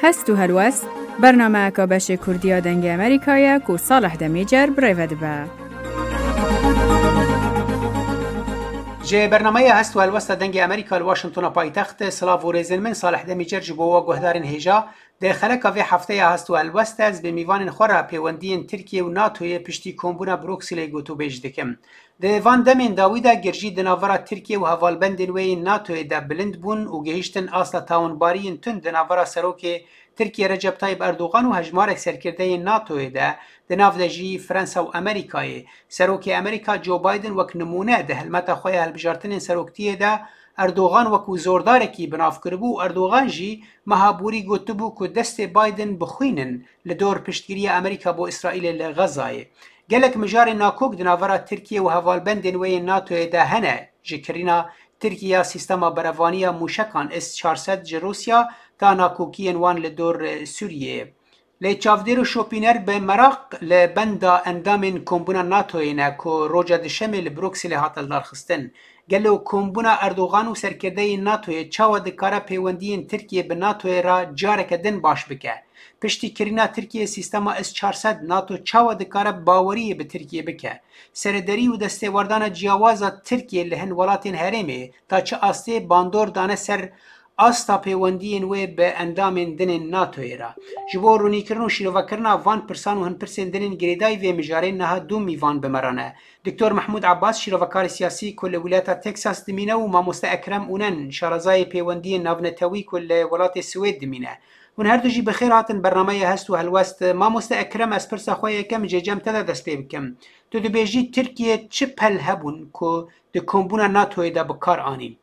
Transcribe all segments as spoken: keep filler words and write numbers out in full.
هست و هلوست برنامه که بش کردیا دنگ امریکایی که صالح دمیجر برای با. جه برنامه هست و هلوست دنگ امریکا واشنطن پایتخت سلاو و ریزن من صالح دمیجر جبوا گهدارن هیجا داخل کاوی هفته هست و هلوست از به میوان خورا پیوندین ترکیه و ناتوی پشتی کمبونا بروکسل گوتو بیج دکم. ده وان دمین داویدا گرجی دناورا ترکیه و هوالبندین وی ناتوی دا بلند بون و گهشتن اصلا تاونبارین تن دناورا سروک ترکیه رجب طایب اردوغان و هجمارک سرکرده ناتوی دا دناف دجی فرانسا و امریکای سروک امریکا جو بایدن وک نمونه ده هلمتا خوی هلبجارتن سروکتیه دا اردوغان وکو زوردارکی بناف کربو اردوغان جی مهابوری گوتبو که دست بایدن بخوینن لدور پشتگیری امریکا بو اسرائیل لغزای گلک مجار ناکوک دناورا ترکیه و هوالبندن وی ناتو ده هنه جکرینا ترکیه سیستما بروانیا موشکان اس چهارصد ج روسیا تا ناکوکی انوان لدور سوریه لی چافدیر و شوپینر به مراق لبندا اندامین کمبونا ناتوینا که روجا دشمه لبروکسل هاتل دارخستن گلو کمبونا اردوغان و سرکرده ناتوی چاو دکارا پیوندین ترکیه به ناتوی را جارک دن باش بکه پشتی کرینا ترکیه سیستما اس چهارصد ناتو چاو دکارا باوری به ترکیه بکه سردری و دسته وردان جیاوازا ترکیه لهن ولاتین هرمه تا چه آسته باندور دانه سر آستا پیوندین و به اندامین دن ناتوی را جبور رونی کرن و شیروا کرنا وان پرسان و هن پرسین دنین گریدای و مجاره نها دو میوان بمرانه دکتور محمود عباس شیروکار سیاسی کل ولایت تکساس دمینه و ماموستا اکرم اونن شارزای پیوندین ناونتوی کل ولایت سوئد دمینه ون هر دوجی بخیر هاتن برنامه هست و هلوست ماموستا اکرم از پرسا خواه کم ججم تدا دست پی بکم تو دو بیجی ترکیه چه پل هبون که دو کمبونا ناتوی دا بکار آنین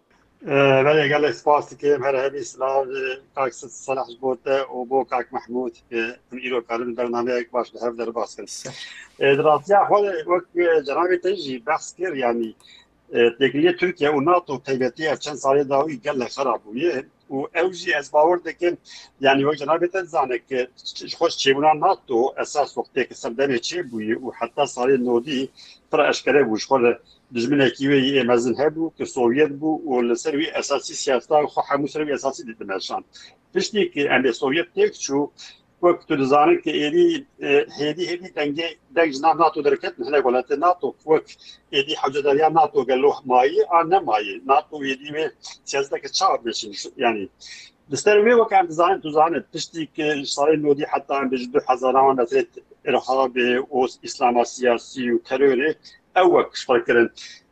بله گله سپاسی که هر همی سلام کاک صلاح جبوته و بو کاک محمود که ایرو کارن برنامه یک باش هر در باس کرد دراستی خود وقت جناب تیجی بحث کرد یعنی تکلیه ترکیه و ناتو پیوتی چند سال داوی گله خراب بوده و اوجی از باور دکن یعنی وقت جناب تزانه که خوش چیمونا ناتو اساس وقتی که سردمه چی بوده و حتی سال نودی پر اشکره بوش خود دزمنه کیوی مزن هبو که سوویت بو و لسروی اساسی سیاستا خو همو سروی اساسی دیدمشان پشتی که ام سوویت تک چو وقت دزانه که ایدی هدی هدی دنگه دنگ جناب ناتو درکت نه ولات ناتو وقت ایدی حوجداریا ناتو گلو مایی آن مایی ناتو ایدی و سیاستا که چهار بشین یعنی دستروی وقت ام دزانه دزانه پشتی که سال نودی حتی ام بجدو هزاران مثل ارهاب و اسلام سیاسی و ترور او شفاکرن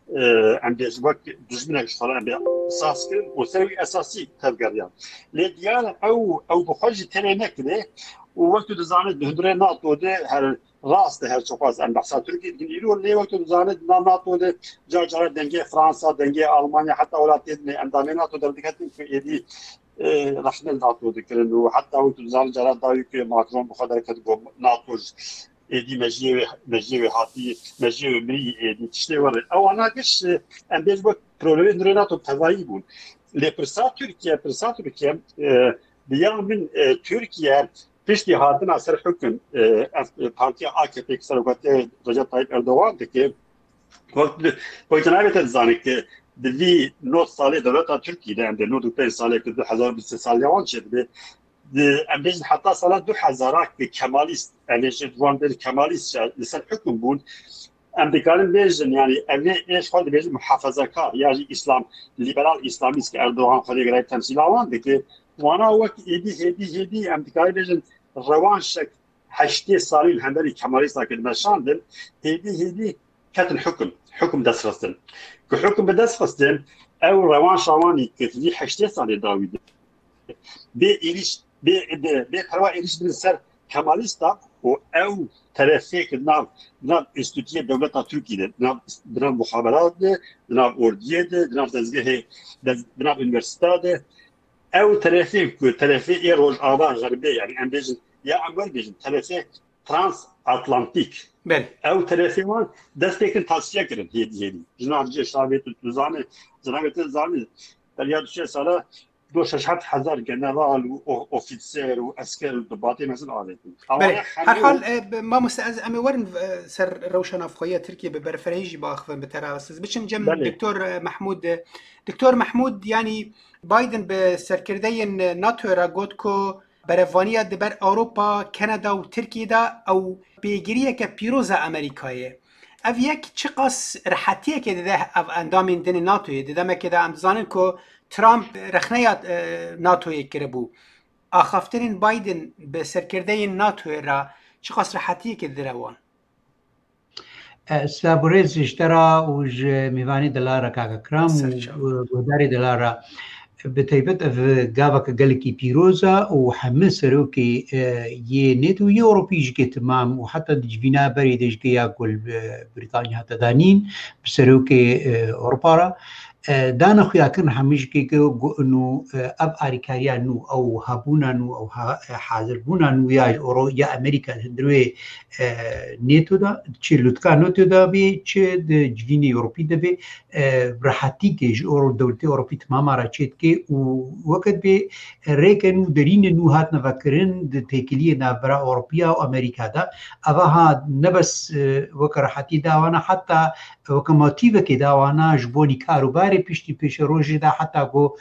ام بیز وقت دزمنه شفاکرن بیا اساس کرد و سوی اساسی تبگریان لیدیال او او بخوجی تنه نکده و وقت دزانه هندره ناتو ده هر راست هر چوکاز ام بحثا ترکی دنیرو لی وقت دزانه ناتو ده جا جا دنگه فرانسا دنگه آلمانیا حتی ولایت اندامه ناتو در دکتن که ایدی رحمل ناتو دکرن و حتی وقت دزانه جرا داوی که ماکرون بخواد کرد گو ناتو ایدی مجیو مجیو هاتی مجیو بری ایدی تشتی وره او انا کش ام بیز وقت پروبلم در ناتو تضایی بود لپرسا ترکیه پرسا ترکیه بیان من ترکیه پشتی هاتن اثر حکم پارتی آکپی که سرکت رجب طایب اردوغان که وقت وقت نبیت زنی که دوی نه ساله دولت ترکیه ده اند نه دو پنج ساله که دو هزار و بیست ساله آن شد ام بیز حتی سال دو هزار که کمالیست انیش دوان بر کمالیست لسر حکم بود امریکان بیزن یعنی امی ایش خود بیز محافظه کار یعنی اسلام لیبرال اسلامیست که اردوغان خودی گرای تمثیل آوانده که وانا وقت ایدی ایدی ایدی امریکای بیزن روانشک هشتی سالی هندری کمالیست که دمشاندن ایدی ایدی کتن حکم حکم دست خستن که حکم به دست خستن او روان شوانی که تدی هشتی سالی داویده به ایلیش به به پروا ایلیش بسر کمالیستا و او طرفی که نام نام استودیه دولت ترکیه نام نام مخابرات نام اردیه نام دزگاه نام انیورسیته او طرفی که طرفی ایرول آبان غربی یعنی ام بیزن یا اول بیزن طرفی ترانس اتلانتیک بله او طرفی ما دستی که توصیه کردن هدیه هدی جناب جشاویت دوزانه جنابیت زانه در یاد چه ساله دو ششصد هزار جنرال و اوفیسر و عسكر ضباطي مثلا آلتون. بله هر حال ما مستعز امی ورن سر روشن افخویه ترکیه به برفرهیجی باخفن به تراوسز بچن جم بله. دکتور محمود دکتور محمود یعنی بايدن به سرکرده ناتو را گفت که برفانیا دبر اروپا کانادا و ترکیه دا او پیگیریه که پیروز امریکایه اف یک چقاس راحتیه که ده اف اندامین دن ناتوی ده دمه که ده امزانن که ترامپ رخنه ناتوی کرده بو آخفترین بایدن به سرکرده ناتوی را چقاس راحتیه که ده روان سابوريز اشترى وج ميفاني دلارا كاكا كرام وداري دلارا بتيبت في جابك قالكي بيروزا وحمس روكي ينت ويوروبيج كي تمام وحتى دجبينا بريد جي ياكل بريطانيا حتى دانين بسروكي اوروبا دانا خويا كن حميش كي انه اب اريكاريا نو او هابونا نو او حاضر بونا نو يا اورو يا امريكا هندروي نيتو دا تشي لوتكا نوتو دا بي تشي دجفيني اوروبي دا بي براحتي كي اورو دولتي اوروبي تماما راتشيت كي وقت بي ريكنو درين نو هات نفكرن د تيكليه نابرا اوروبيا او امريكا دا ابها نبس وكراحتي داوانا حتى وكموتيف كي داوانا جبوني كاروباري بيشتي بيش روجي دا حتى كو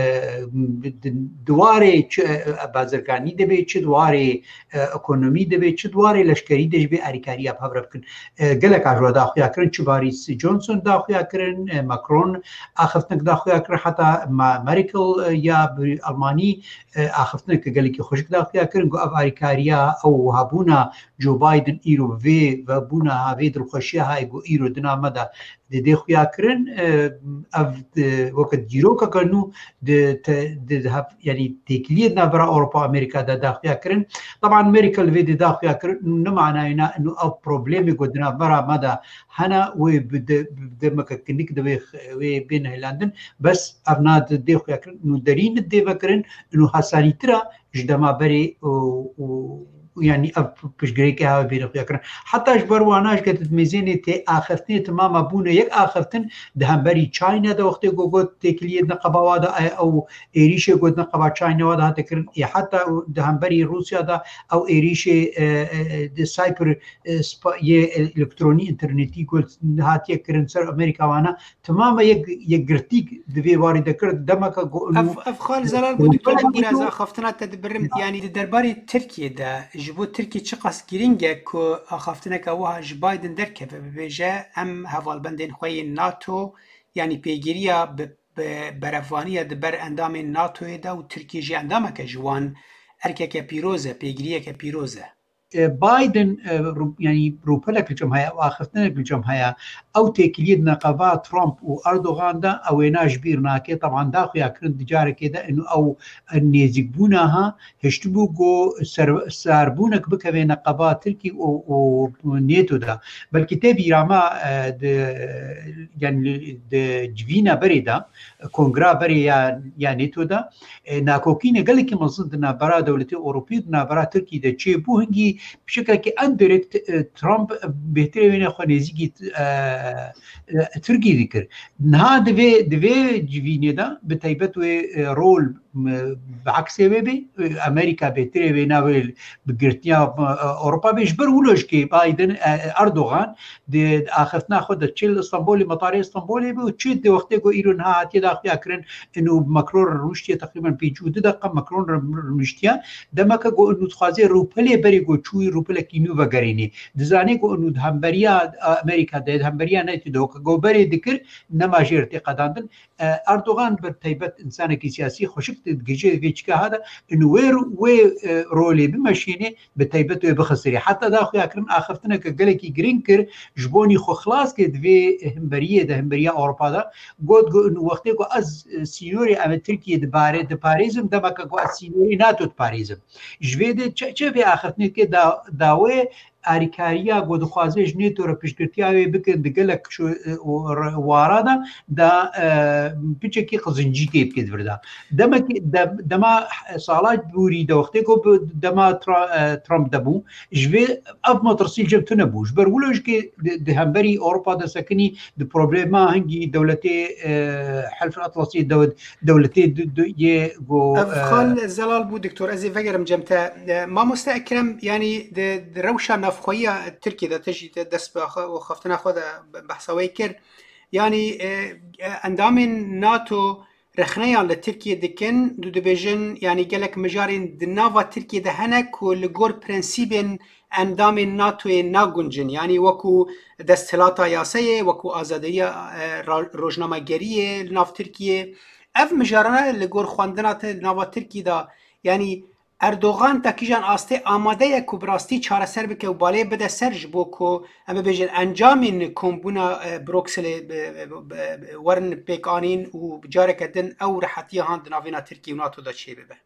دواري بازرگاني دبي چه دواري ايكونومي دبي چه دواري لشکري دج بي اريكاريا بابر بكن گلك اجوا دا خويا كرن چ باريس جونسون دا خويا كرن ماكرون اخفتنك دا خويا كرن حتى ميركل يا الماني اخفتنك گلك خوشك دا خويا كرن گو اريكاريا او هابونا جو بايدن ايرو في وبونا هاوي درخوشيا هاي گو ايرو دنا مدا دي خويا كرن اف وقت جيروكا كانو د يعني تكليد نبرا اوروبا امريكا دا داخيا كرن طبعا امريكا الفي دي داخيا كرن نمعنا هنا انه او بروبليم قدنا برا مدى هنا وبدمك كنيك دبي بين هيلاندن بس ابناد دي خويا كرن انه دارين دي فكرن انه حساني ترى جدما بري و يعني اب بشجري كها بين خويا حتى اجبر واناش كانت ميزاني تي اخرتني تماما بونه يك اخرتن دهمبري تشاينا دا وقت جو تكليه نقبه وادا او ايريشه جو نقبه تشاينا وادا تكرن حتى دهمبري روسيا دا او ايريشه دي سايبر ي الكتروني انترنتي قلت هات يكرن سر امريكا وانا تماما يك يغرتيك دبي وارد كرد دمك اف افخال زلال بو دكتور از اخفتنا تدبر يعني درباري تركيا دا جبو تركي چقاس گرینگه که آخافتنه که وها جبایدن درکه ببیجه ام هوالبندین خوی ناتو یعنی پیگیریا برفوانیه دبر اندام ناتو ده و ترکی جی اندامه که جوان ارکه که پیروزه پیگیریه که پیروزه بايدن يعني روبلك الجمهورية واخذتنا بالجمهورية او تكليد نقابات ترامب واردوغان دا او ناش بيرناكي طبعا داخل يكرن تجاره كده انه او ان يزقبونها هشتبو جو ساربونك بكوي نقابات تركي ونيتو دا بل كتابي راما يعني جفينا بريدا كونغرا بري يا نيتو دا ناكوكين قال لك مصدنا برا دولتي اوروبيه برا تركي دا تشيبو هنجي بشكل كي اندركت ترامب بهترين خنيزي تركي ذكر نها دفي دفي جفيني دا بتايبت رول بعكس بي امريكا بهترين بيناول بقرتنيا اوروبا بيجبر ولوش كي بايدن اردوغان دي اخذنا خد تشيل اسطنبول مطار اسطنبول وتشيد وقت جو ايرون ها تدا يكرن انه ماكرون روشتي تقريبا بيجود دقه ماكرون روشتيا دمك جو انه تخازي روبلي بري جو چوي روپله کینو وگرینی دزانی کو انو همبریا امریکا ده همبریا نه تو کو بری ذکر نماجر تقداندن اردوغان بر تایبت انسان کی سیاسی خوشک تجي فيچ هذا انه وير وي رولي بمشينه بتایبت بخسري حتى داخل اكرم اخفتنا كجلكي جرينكر جبوني خو خلاص كد في همبريه ده همبریا اوروبا ده قد انه وقت کو از سينوري ام تركيا د باري د باريزم دمك کو از سينوري ناتو د باريزم جويد چه به اخفتني كي دا داوي اريكاريا قد خوازج نيتو را پشترتياوي بكن دگلك شو وارada دا بيچكي قزنجي كيب كد فردا دما دما صالات بوري دا وقت کو دما ترامب دبو جوي اب ما ترسيل جبت نبوش برولوج كي دهمبري اوروبا دا سكني د بروبليما هنجي دولتي حلف الاطلسي دولتي ي جو افخال زلال بو دكتور ازي فقرم جمتا ما مستأكرم يعني د روشا نفخوية تركي دا تجي دس وخفتنا خود بحثوي كر يعني اندام ناتو رخنیان لترکیه دکن دو دبیجن یعنی گلک مجارین دناوا ترکیه دهنک و لگور پرنسیبن اندام ناتوی ناگونجن یعنی وکو دستلاتا یاسه وکو آزادی روزنامه گریه ناف ترکیه اف مجارانه لگور خواندنات ناوا ترکیه دا یعنی اردوغان تاکیجان آسته آماده یک براستی چاره سر بکه و باله بده سرج بو که اما بیجن انجامین کمبونا بروکسل ورن پیک آنین و جاره کدن او رحطی هاند ناوینا ترکی و ناتو دا چه ببه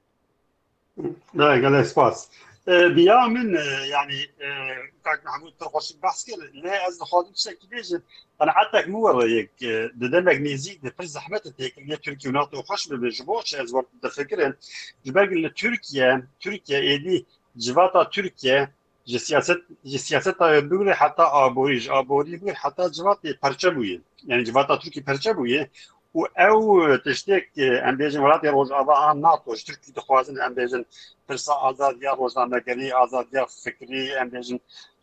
لا قال سپاس بیا من يعني كاك محمود ترخص بحث كده لا از خاطر شكل بيجن انا حتى مور هيك دمك نزيد في زحمه هيك اللي تركيا وناتو خش بالجبوش از وقت تفكرن جبال تركيا تركيا ايدي جواتا تركيا جي سياسه جي سياسه بيقول حتى ابوريج ابوري بيقول حتى جواتي برچبوي يعني جواتا تركي برچبوي او تشتك ام بيجن ولاتي روج ابا ناتو تركي دخوازن ام بيجن فرصه آزاد یا روزنامه‌گری آزاد یا فکری ام بيجن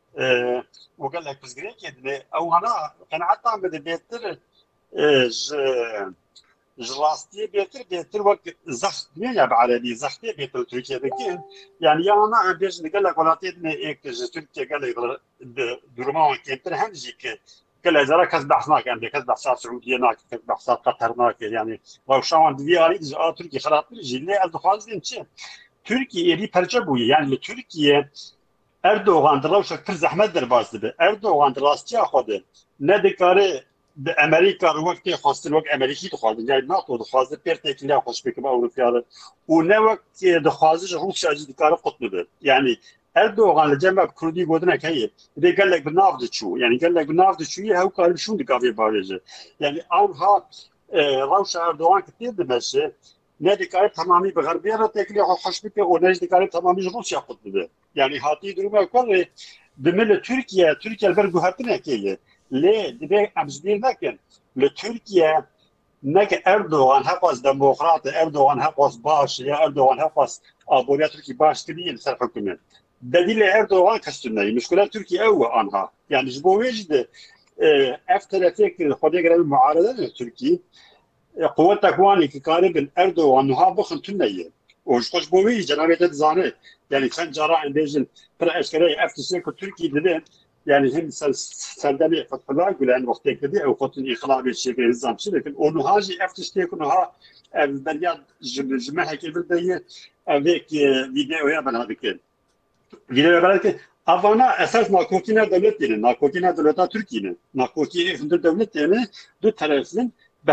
وقال لك بس غريك او انا قناعتان بده بيتر ج جراستي بيتر بيتر وقت زخت يا بعربي زختي بيتر تركيا دكين يعني انا ام بيجن قال لك ولاتي اك تركيا قال لك درمان كنتر هنجيك قال لك كذا بحثنا كان كذا بحثات سعوديه ناك كذا بحثات قطر ناك يعني روشان ديالي تركيا خلاص جيلي الدخوازين تشي Türkiye bir parça bu yani Türkiye Erdoğan dravşa kır zahmet derbazdı. Erdoğan rastça xwedi. Ne dikare de Amerika vakti xwastil vak Amerikî dixwazin yani NATO dixwazin pertekîne xweş bikim Avrupayada. û ne vakti dixwazin Rusya jî dikare qutbibe. Yani Erdoğan li cema Kurdî godinek heye. Dê gelek bi nav diçû. Yani gelek bi nav diçûyê hew karî şûn dikavê bavêje. Yani anha rewşa Erdoğan kitê dimeşe ne dikkat tamamı bir garbiye ve tekli hoşbike o ne dikkat tamamı Rusya kutludu. Yani hati duruma konuyu demeli Türkiye Türkiye bir guhatın ekiyle le dibe abzdir lakin le Türkiye ne ki Erdoğan hafaz demokrat Erdoğan hafaz baş ya Erdoğan hafaz abone Türkiye baş değil ser hükümet. Bedile Erdoğan kastınayı müşküler Türkiye ev anha. Yani bu vecde eftelefek خدي قال المعارضه Türkiye قوة تكواني كقارب الأردوغان نها بخن تنية وش خوش بوي جنابه تزانه يعني كان جرى بيجن ترى اشكاليه افتسي تركي دبن يعني هم سلدني فتح الله يقول ان وقت كده او قط الاخلاء بالشيء نظام شيء لكن انه هاجي افتسي كنها بنياد جماعه كيف بدي avec فيديو يا بنا هذيك فيديو بالك افانا اساس ناكوكينا دولتين ناكوكينا دولتا تركيا ناكوكي في دولتين دو طرفين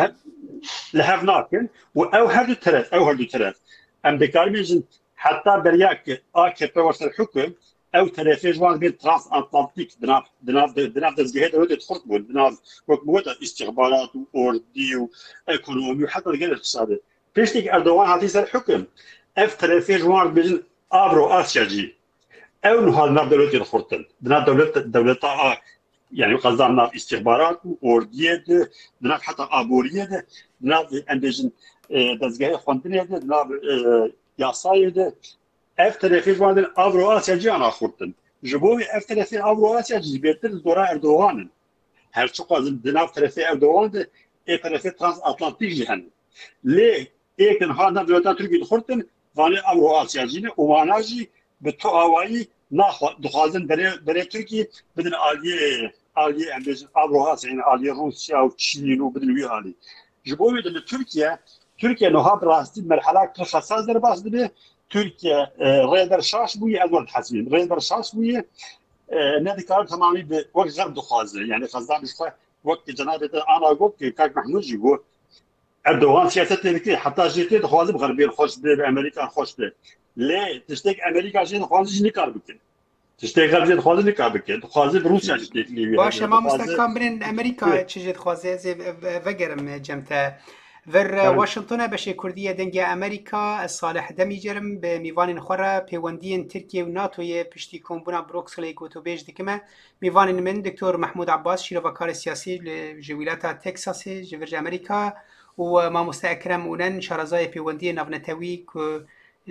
لهف ناكن او هردو ثلاث او هردو ثلاث ام بكارميجن حتى برياك اكي وصل الحكم او ثلاثه جوان بين ترانس اتلانتيك دناف دناف دناف دزجهد ودي تخرط دناف وقت استخبارات واردي وايكونومي وحتى الجانب الاقتصادي فيشتك اردوغان هاتي سر الحكم اف ثلاثه جوان بين ابرو اسيا جي او نهار ناف دولتي الخرطن دناف دولت دولتا يعني قصدنا ناف استخبارات واردية ناف حتى ابوريه ناف اندجن دزجهد خوندنيه ناف ياسايه اف طرفي جوان افرو اسيا جي انا خرطن جبوي اف طرفي افرو اسيا جي بيتر دورا اردوغان هر شو قازم دناف طرفي اردوغان اي طرفي ترانس اتلانتيك جهن ليه ايكن هذا دولتا تركي خرطن فاني افرو اسيا جي وانا جي بتو هواي ناخ دخازن بري بري تركي بدن اليه اليه اندج افرو اسيا يعني اليه روسيا وتشين وبدن وي الي جبوي دل تركيا تركيا نها براستي مرحله خاصه در باز دبي Türkiye ريدر شاش بوي ادوار حسين ريدر شاش بوي نادي كار تمامي بوقت غير دخازه يعني قصدان مش وقت جنابه انا قلت كاك محمود يقول اردوغان سياسه تركيا حتى جيتي دخازه بغربي خوش بامريكا خوش به ليه تشتك امريكا جين خوازه ني كار بك تشتك غربي دخازه ني كار بك دخازه بروسيا تشتك لي باشه ما مستقام برين امريكا تشجد خوازه زي وگرم جمته ور واشنطن بشه کردی دنگ امریکا صالح دمیجرم به میوان خوره پیوندی ترکیه و ناتوی پشتی کمبونا بروکسل گوتو بیج دکمه میوان من دکتور محمود عباس شیروکار سیاسی لجویلات تکساس جورج امریکا و ما مستأکرم اونن شارزای پیوندی نونتوی که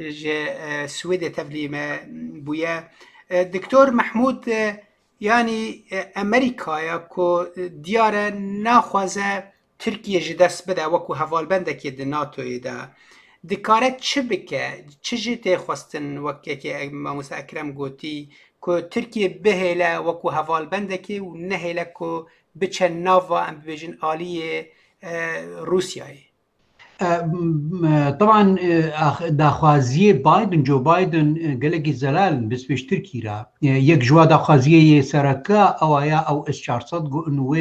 سوید تبلیم بویا دکتور محمود یعنی امریکا یا که دیار نخوازه ترکیه جی دست بده وکو هفالبندکی د ناتوی ده دکاره چه بکه چه جی تخواستن وکه که ماموس اکرم گوتی که ترکیه بهله وکو هفالبندکی و نهله که بچه ناوا ام بیجن آلی روسیای. طبعا داخوازی بايدن جو بايدن قالك زلال بسبش تركي را يك جوا داخوازي سركا او يا او اس چهارصد انه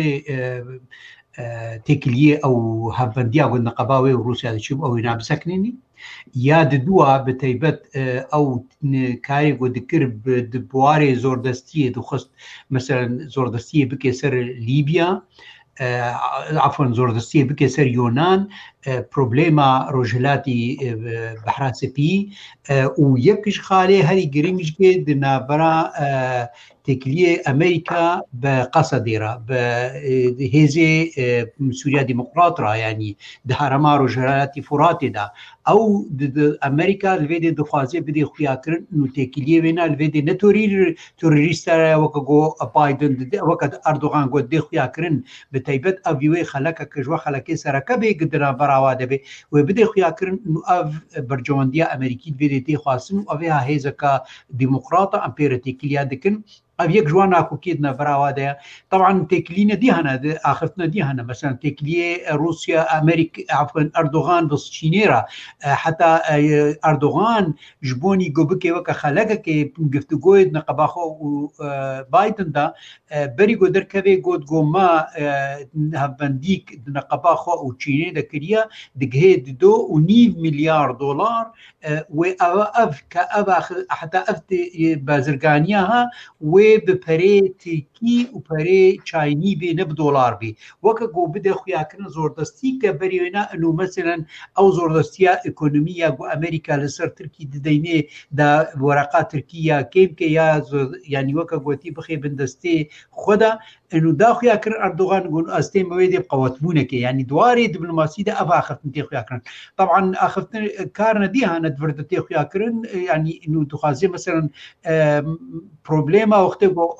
تكليه او هفنديا قلنا قباوي وروسيا تشوف او ينام سكنني يا دوا بتيبت او كاري ودكر بدبواري زوردستيه دخست مثلا زوردستيه بكسر ليبيا عفوا زوردستيه بكسر يونان بروبليما روجلاتي بحر سپی ويكش خالي هري جريمش كده نابرا تكليه امريكا بقصديرا بهذه سوريا ديمقراطرا يعني دهرما روجلاتي فراتي دا او امريكا الفيدي دخوازي بدي خياكرن انه تكليه بينا الفيدي نتوري توريستا وكو بايدن وقت اردوغان قد دي خياكرن بتيبت افيوي خلقه كجوا خلقه سركبي قدنا براواده بي وبدي خياكرن انه اف برجونديا امريكي بدي تي خاصن وفيها هيزكا ديمقراطه امبيرتيكليا دكن اب يك جوانا كوكيدنا براواده طبعا تكلينا دي هنا اخذنا دي هنا مثلا تكليه روسيا امريكا عفوا اردوغان بس شينيرا حتى اردوغان جبوني جوبكي وك خلقك گفتگوید نقباخو بايدن دا بري قدر كبي قد قوما هبنديك نقباخو او تشيني دا كريا دقهيد دو ونيف مليار دولار و اف كأف حتى افت بازرگانيها و بپره ترکی و پره چاینی بی نب دلار بی وکه گو بده خویا کنه زوردستی که بریوینا انو مثلا او زوردستی اکونومیا گو امریکا لسر ترکی ددینه دا ورقات ترکیه کم که یا یعنی وکه گوتی بخی بندستی خدا انو دا خویا کنه اردوغان گون استی مویدی بقوتبونه که یعنی دواری دیپلماسی دا افا اخفتن تی خویا کنه طبعا اخفتن کارنا دی هاند ورد تی خویا کنه یعنی انو تخازی مثلا پروبلیما وقتی گو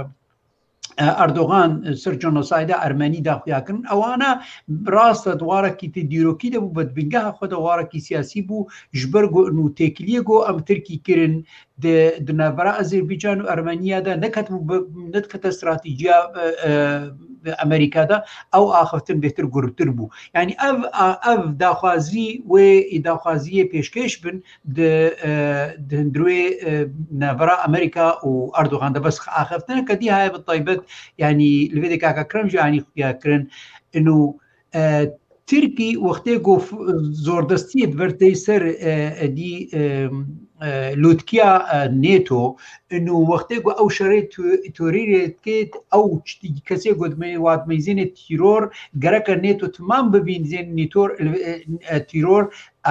اردوغان سر جنوساید ارمنی دا خویا کرن اوانا راست دواره کی تدیروکی ده بو بدبنگه خود دواره کی سیاسی بو جبر گو نو تکلیه گو ام ترکی کرن ده دنابرا آذربایجان و ارمنیا ده نکت نکت استراتیجیا امریکا ده او آخفتن بهتر گربتر بو یعنی اف اف داخوازی و داخوازی پیشکش بن ده دروی نابرا امریکا و اردوغان ده بس آخفتن کدی های بالطيبت يعني لفيدي كاكا كرمج يعني يا كرن انه آه تركي وقتي قف زوردستي برتي سر آه دي آه آه لوتكيا آه نيتو انه وقتي قو او شريت توريريت كيت او كسي قد مي واد ميزين التيرور غركا نيتو تمام ببين زين نيتور التيرور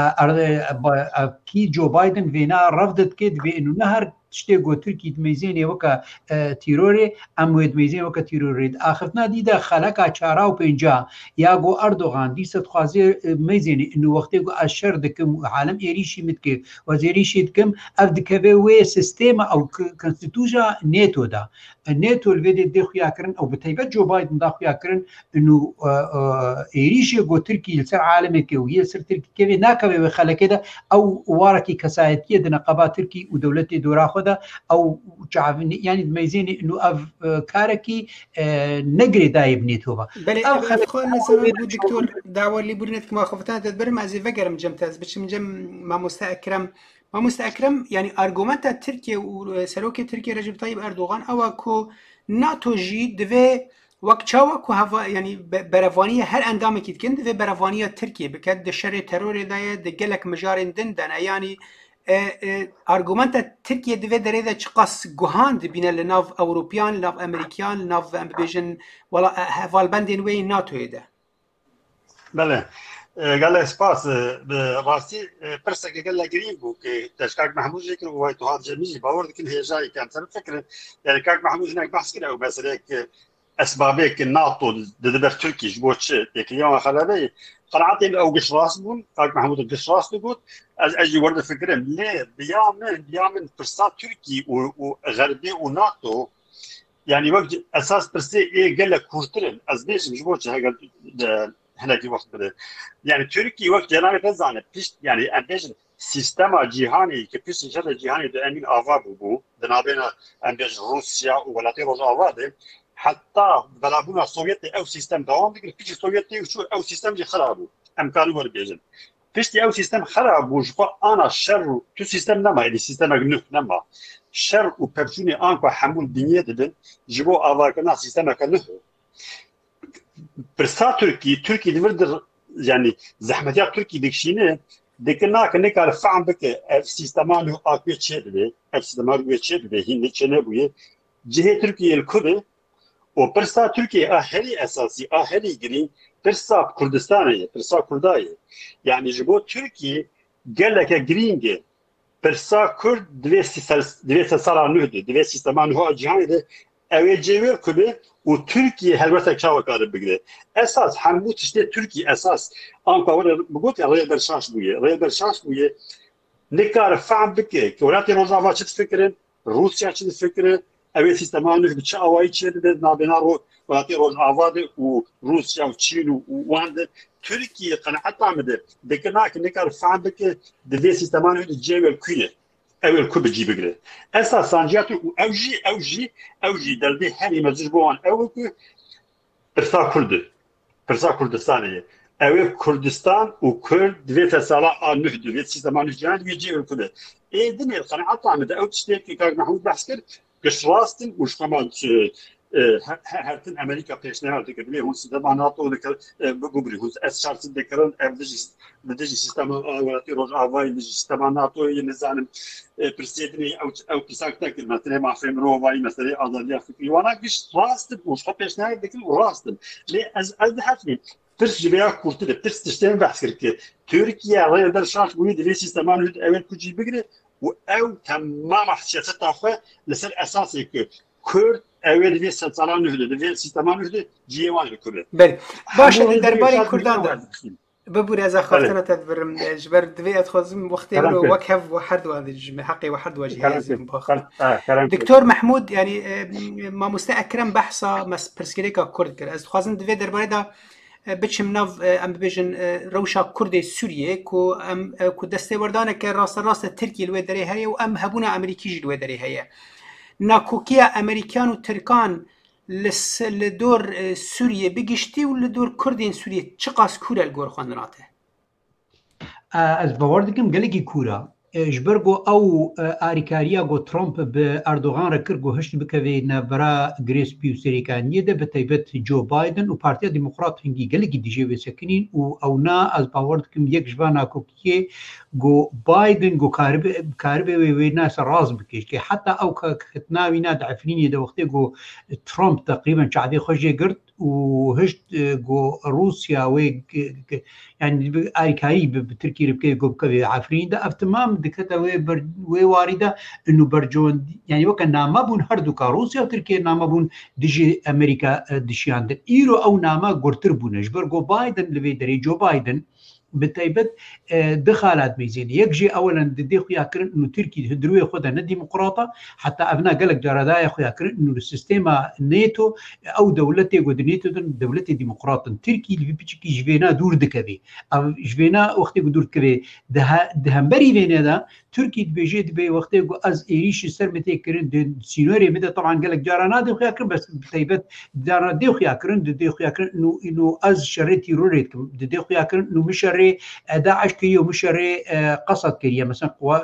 كي جو بايدن فينا رفضت كيت بانه نهر تشتي قو تركي دميزيني وكا تيروري امويد ميزين وكا تيروري اخفتنا دي دا خلقا چارا و پنجا يا قو اردوغان دي ست خوازي ميزيني انو وقتي قو اشر دكم عالم ايريشي متكي وزيريشي دكم اف دكبه وي سيستيما او كونستيتوشا نيتو دا الناتو الفيدي دي خويا كرن او بتيبت جو بايدن دا خويا كرن انو ايريشي قو تركي يسر عالمي كي ويسر تركي كيفي ناكبه خلق كده او واركي كسايتيه دنا قبا تركي ودولتي دورا او يعني ميزيني انه اف كاركي نقري دايب نيتوبا بلي او خلخو مثلا دكتور دعوه اللي بورنت ما خفتان تدبر مع زي فكر مجمتاز باش مجم ما مستأكرم ما مستأكرم يعني ارجومنت تركيا وسلوك تركيا رجب طيب اردوغان او كو ناتو جي دفي وقتشاوا كو هوا يعني برافانيه هر اندامك يتكن دفي برافانيه تركيا بكد الشر ترور دايا دقلك مجارين دندن يعني ارجومنت تركيا دفي دريده چقاس گوهاند بين لناف اوروبيان لناف امريكان لناف امبيجن ولا هفالبندين وين ناتو ده بله قال اسباس براسي برسك قال جرينجو كي تشكاك محمود ذكر وهي تهاد جميل باور لكن هي جاي كانت فكره يعني كاك محمود هناك بحث كده بس هيك اسبابك الناتو دبر تركي جبوتش تكليون خلابي قناعتي او قش راس بون كاك محمود قش راس بقول اجي ورد فكره ليه بيعمل بيعمل فرصات تركي وغربي وناتو يعني وقت اساس برسي ايه قال لك كورترن ازبيش جبوتش هاي هناك وقت بده يعني تركيا وقت جنابي تزانه بيش يعني امبيج سيستم جهاني كبيش جهه جهاني ده امين افاب بو دنابنا امبيج روسيا وولاتي روز افاد حتى بلابونا السوفيتي او سيستم دوام ديك بيش السوفيتي وشو او سيستم جي خرابو امكانه ور بيجن بيشتي او سيستم خراب وجوا انا شر تو سيستم نما دي سيستم اغنوك نما شر وبرشوني انكو حمول الدنيا دبن جيبو افاكنا سيستم كنه برسا تركي تركي دبر يعني زحمتيات تركي دكشينه دكنا كنك على فهم بك السيستمان اكو تشيد السيستمان اكو تشيد هي نتشنه بويه جهه تركيا الكوبه وبرسا تركيا اهلي اساسي اهلي جرين برسا كردستانيه برسا كردايه يعني جبو تركيا قال لك جرينج برسا كرد دويس دويس صار نهد دويس سيستمان هو جهان ده اوي جيور كوبه وتركيا هلوتا كاو قادر بقدر اساس حمود تشتي تركيا اساس انكو ور بقول ريال برشاش بويه ريال برشاش بويه نكار فهم بك كوراتي روزافا تفكرن روسيا تفكرن اوي سيستمان نهد تشاواي تشيد نابنا رو ولاتي روزافا وروسيا وتشين وواند تركيا قناعات عمده دكناك نكار فهم بك دويس سيستمان نهد جيور كويه اول كوب جي بقدر اساس سانجاتو اوجي اوجي اوجي دلبي هاني مزجبوان اول كو برسا كرد برسا كردستانيه اول كردستان وكرد دويت سالا نهد دويت سيستمان نهجان يجي الكوب اي دنيا القناعات عمده او تشتكي كان محمود بحسكر قش راستن وش كمان هرتن امريكا پیشنهاد کرده هون سیستم ناتو دکر بگویی هون از شرط دکرن ابدیج بدیج سیستم ولاتی روز آوای دیج سیستم ناتو یه نظام پرسیدنی او او کساک تکر مثلا ما فهم رو وای مثلا آزادی فکری وانا گش راست وش پیشنهاد دکر راست لی از از حتمی ترس جبیا کورته ترس تشتم بحث کرد ترکیه رای در شرط بوی دی سیستم نهد اول کجی بگیره و او تمام حساسیت تاخه لسر اساسی که کرد اولی دیگه سالان نهده دیگه سیستمان نهده جیوان کرده. بله. باشه درباره کردان داد. ببوری از آخرتنا تدبرم جبر دویت خودم وقتی ولو وکف و هر دو هذه حقی و هر دو جهاز باخر. دکتر محمود یعنی ما مستأکرم بحثا مس پرسکریکا کرد کرد. از خوازم دوی درباره دا بچم ناف ام بیشن روشا کرد سوریه کو ام کو دسته وردانه که راست راست ترکی لوی دری هایی و ام هبونا امریکی لوی دری هایی. ناکوکیا امریکان و ترکان لس لدور سوریه بگشتی و لدور کردین سوریه چقاس کوره الگور خواندناته؟ از باور دکم گلگی کوره جبرگو او آریکاریا گو ترامپ به اردوغان رکر گو هشت بکوی نبرا گریس پیو سریکانیه ده به تایبت جو بایدن و پارتیا دموکرات هنگی گلگی دیجه و سکنین و او نا از باور دکم یک جوانا کوکیه گو بایدن گو کارب کارب و ناس راز بکش که حتی او ختناوی نا دعفنینی ده وقتی گو ترامپ تقریبا چعبی خوشی گرد و هشت گو روسيا و يعني آریکاری به ترکیه ربکه گو بکوی عفرین ده افتمام دكتا وي وارده انه برجون يعني وكان نامبون هردو كروسيا وتركيا نامبون ديجي امريكا دشياندن ايرو او ناما غورتربونج برغو بايدن لوي دري جو بايدن بالتايبت دخلات ميزان يكجي اولا دي خويا كرن انه تركي هدروي خدها ديمقراطه حتى ابناء قالك جرادايا خويا كرن انه السيستم ناتو او دولتي قد ناتو دولتي ديمقراط تركي اللي بيجي جفينا دور دكبي او جفينا وقت دور كبي ده دهمبري بينا ده تركي بيجي دبي وقت از ايريش سرمتي كرن سينوري مده طبعا قالك جرانا دي خويا كرن بس بالتايبت جرانا دي خويا كرن دي خويا كرن انه انه از شريتي روريت دي خويا كرن انه مش داعش كريه ومشري قصد كريه مثلا قوا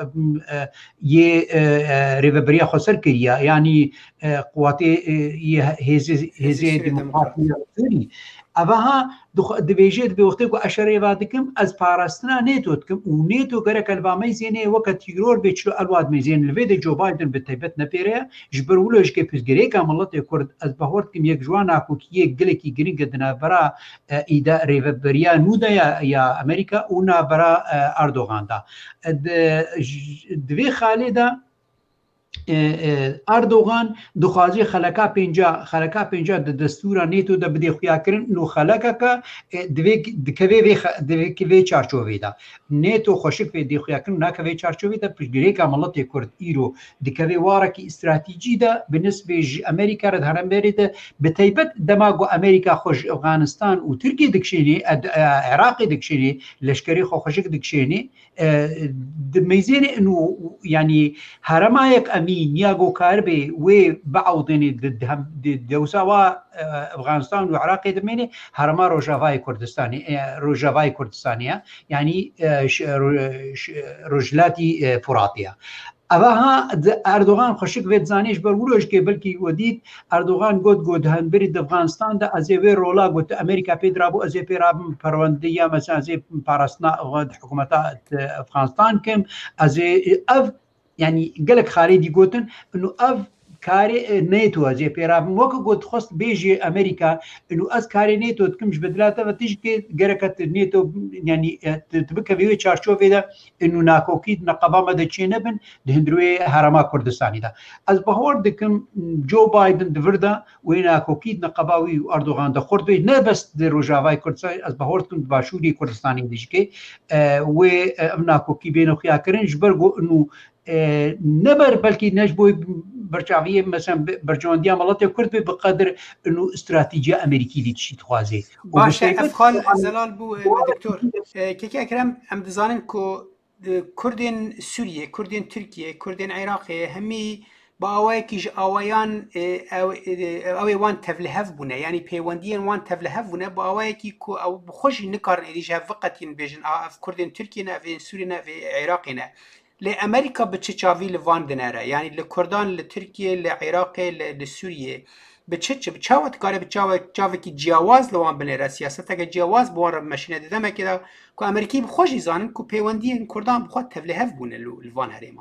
ي ريفبريا خسر كريه يعني قواتي هزي هزي ديمقراطيه ثاني أبها دخ دبيجيت بوقتك وأشري بعدكم از باراستنا نيتوتكم ونيتو غيرك الباميزيني وقت يجرور بيتشلو الواد ميزين الفيديو جو بايدن بالتيبت نبيريا جبرولوج كي بيزغريكا ملت كرد از بهورتكم يك جوانا كوكيه غلكي غرين قدنا برا ايدا ريفبريا نودا يا يا امريكا ونا برا اردوغان دا دبي خالدا اردوغان دخوازی خلکا پنجا خلکا پنجا د دستور نیتو د بدی خویا کرن نو خلکا کا دوی دکوی دوی کوي چارچوبی دا نیتو خوشک په دی خویا کرن نا کوي چارچوبی دا پرګری کا ملت کورد ایرو دکوی واره کی استراتیجی دا بالنسبه امریکا رد هرم برید بتیبت دماغو امریکا خوش افغانستان و ترکیه دکشینی عراق دکشینی لشکری خو خوشک دکشینی د میزین انه يعني هرمايك امين نياغو كاربي و بعضني ضد دوساوا افغانستان والعراق دمني هرما روجافاي كردستاني روجافاي كردستانيا يعني رجلاتي فراتيا اوها اردوغان خوشک وید زانیش بر ولوش که بلکی ودید اردوغان گود گود هن برید افغانستان دا از وی رولا گود امریکا پیدرابو از پیراب پروندیا مثلا از پاراستنا غد حکومت افغانستان کم از اف يعني قالك خالدي قوتن انه اف كاري نيتو زي بيراب وك قلت خص بيجي امريكا انه از كاري نيتو تكمش بدلاته فتيجي قركت نيتو يعني تبكى في تشارشوفي ده انه ناكوكيد نقبا ما دتشينبن دهندروي هرما كردستاني ده از بهور دكم جو بايدن دفردا وين كوكيد نقباوي اردوغان ده خردوي نه بس د روجاواي كردستان از بهور كم باشوري كردستاني ديجكي و امنا كوكي بينو خيا كرنج برغو انه نبر بلكي نجبوي برچاویه مثلا برجواندیا ملت کرد بقدر انه استراتیجیه امریکی دی چی توازی باشه افغان زلال بو دکتور کی اکرم ام دزانن کو کردین سوریه کردین ترکیه کردین عراق همی با اوای کی اوایان اوی وان تفلهف بونه یعنی پیوندین وان تفلهف بونه با اوای کی کو او خوش نکار ایجا وقتین بیجن اف کردین ترکیه نه و سوریه نه و عراق نه لأمريكا بتشافي لفان دنارا يعني لكردان لتركيا لعراق لسوريا بتشتش بتشاوت كاره بتشاوت جافكي جواز لوان بنرا سياستا جواز بوان ماشينه دما كده كو امريكي بخوش يزانن كو بيوندين كردان بخوت تفلهف بون لفان هريمان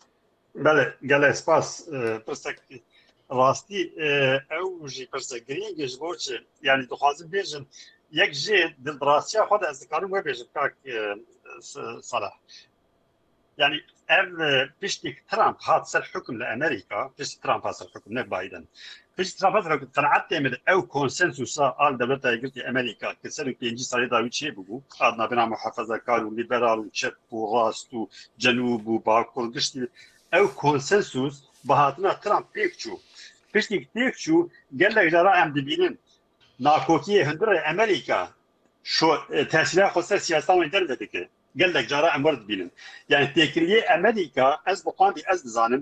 بله قال سباس برسك راستي او جي برسك جرينج بوتش يعني دخازم بيجن يك جي دلراسيا خد از كانوا ما بيجن كاك صلاح يعني ام بيشتك ترامب هات سر حكم لامريكا بيش ترامب هات سر حكم نه بايدن بيش ترامب هات حكم قناعت تعمل او كونسنسوس قال دولتها يقلت امريكا كسر بينجي صار داوي شيء بقول قادنا بنا محافظه كار وليبرال وشب وراست وجنوب وباكل قشتي او كونسنسوس بهاتنا ترامب بيكشو بيشتك بيكشو قال لك جرا ام دبينن ناكوكي هندره امريكا شو تاثيرات خاصه سياسه وانترنتك قال لك جراء مرض بينن يعني تكريه امريكا از بقام باز ظالم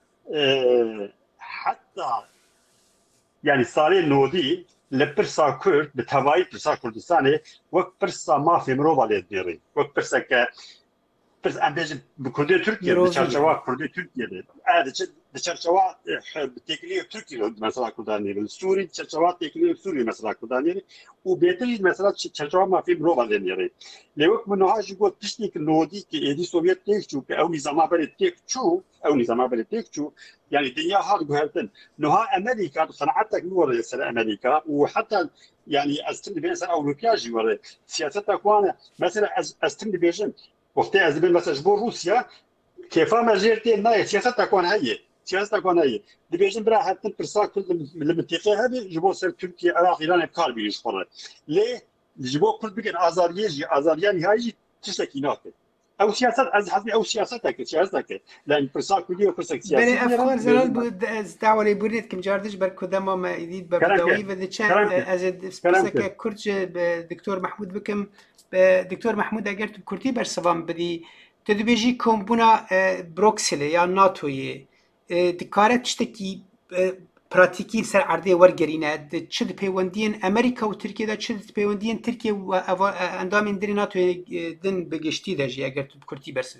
أه حتى يعني صار نودي لبرسا كرد بتهواي برسا كردستاني وبرسا ما في مروبا للديري وبرسا ك برس امبيج بكردي تركيا بتشارشوا كردي تركيا هذا بتشارشوا بتكليه تركيا مثلا كرداني السوري بتشارشوا تكليه سوري مثلا كرداني وبيتري مثلا تشارشوا ما في مروبا للديري لوك من هاج يقول تشنيك نودي كي دي سوفيت تيكشو او نظام بلد تيكشو او نظام بلد تيكشو يعني الدنيا هاد قهرتن نها امريكا قناعتك نور يسال امريكا وحتى يعني استند بين او روبياجي ولا سياستها كوانا مثلا استند بيجن وقتها زبل مثلا جبور روسيا كيف ما جيرتي ناي سياستها كون هي سياستها كون هي دي بيجن برا حتى برسا كل المنطقه هذه جبور سر تركيا العراق ايران ابكار بيجي خبر ليه جبور كل بيجن ازاريجي ازاريان هاي تشتكينات او سياسات از حسب او سياستك سياستك لان برسا كليه برسا سياسه بني افكار زلال بود از دعوه بوريت كم جاردش بر كدما ما يديد ببدوي ودچن از سبيسك كرج دكتور محمود بكم دكتور محمود اگر تو كرتي بر سوام بدي تدبيجي كومبونا بروكسل یا ناتوی دکارت تشتكي پراتیکی سر عرضه ورگرینه چه پیوندین امریکا و ترکیه دا چه پیوندین ترکیه و اندام اندری ناتو دن بگشتی داشی اگر تو بکرتی برسوی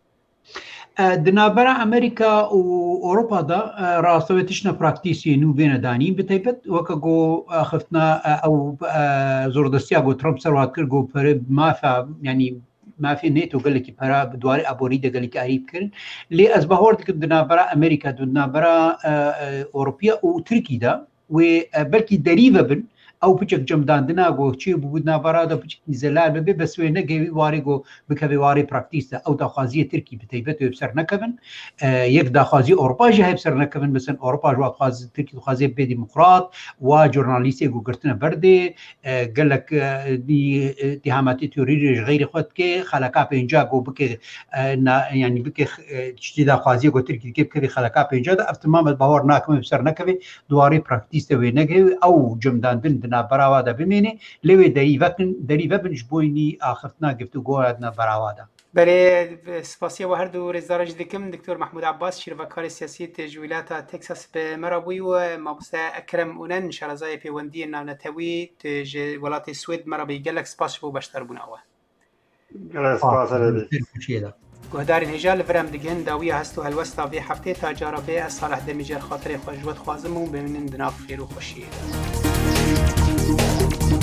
بدی دنابرا امریکا و اوروپا دا راستویتشنا پراکتیسی نو بین دانیم بتایبت وکا گو خفتنا او زوردستیا گو ترامپ سروات کر گو پر ما فا يعني ما في نيتو قال لك برا بدواري ابوريده قال لك قريب كرن لي ازبهورت كدنا برا امريكا دنا برا اوروبيا وتركيا دا وبلكي دريفبل ئەو پچێک جەمداندنا گۆ چی بوو نابرادا پچکی زەلال ببێ بە سوێ نەگەوی واری گۆ بکەوێ واری پراکتیسە ئەو داخوازیە ترکی بتەیبەت وێ بسەر نەکەبن یەک داخوازی ئۆروپاژی هەیە بسەر نەکەبن بسن ئۆروپاژ واتخواز ترکی خوازێ بێ دیموکرات وا جورنالیستێک و گرتنە بەردێ گەلک دیهامەتی تیۆری غیری خۆت کێ خەلەکا پێنجا گۆ بکێ ینی بکێ شتی داخوازیە گۆ ترکی کێ بکەوێ خەلەکا پێنجادا ئەفتمامەت باوەڕ ناکەمە بسەر نەکەوێ دووارەی پراکتیسە وێ نەگەوێ ئەو جەمداندن دنا بەراوادا بمێنێ لەوێ دەریڤە بنش بۆینی ئاخرتنا گفتوگۆیانە بەراوادا. بەێ سپاسیەوە هەردوو ڕێزدارەش دکم دکتۆر محمود عباس شیرڤەکاری سیاسی تێژویلاتە تێکساس بمەرە بووی و مامۆستا ئەکرەم ئونەن شارەزای پەیوەندی ناونەتەوی وڵاتی سوێد مەرەبی گەلک سپاس بۆ بەشدار بوونەوە. گۆهدارین هێژا لە ڤرام دگەن داویە هەست و هەلوەستا vê heftê تا جارە بێ ئە ساڵح دەمیجەر خاطرێ خۆشوەت خوازم و ببینن دناو خێر و خۆشیە.